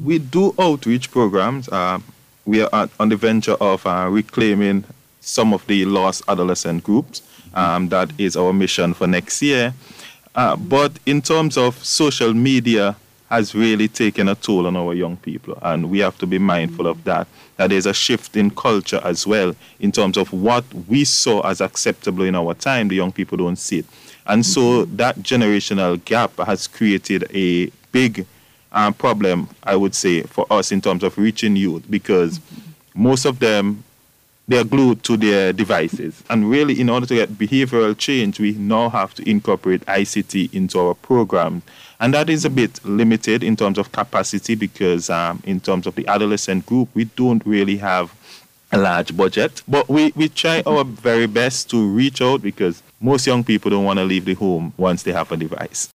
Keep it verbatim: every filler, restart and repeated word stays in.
we do outreach programs. Uh, we are at- on the venture of uh, reclaiming some of the lost adolescent groups. Um, that is our mission for next year. Uh, but in terms of social media, has really taken a toll on our young people, and we have to be mindful of that. That there's a shift in culture as well in terms of what we saw as acceptable in our time. The young people don't see it, and so that generational gap has created a big uh, problem, I would say, for us in terms of reaching youth, because most of them, they're glued to their devices. And really, in order to get behavioral change, we now have to incorporate I C T into our program. And that is a bit limited in terms of capacity because um, in terms of the adolescent group, we don't really have a large budget. But we, we try our very best to reach out because most young people don't want to leave the home once they have a device.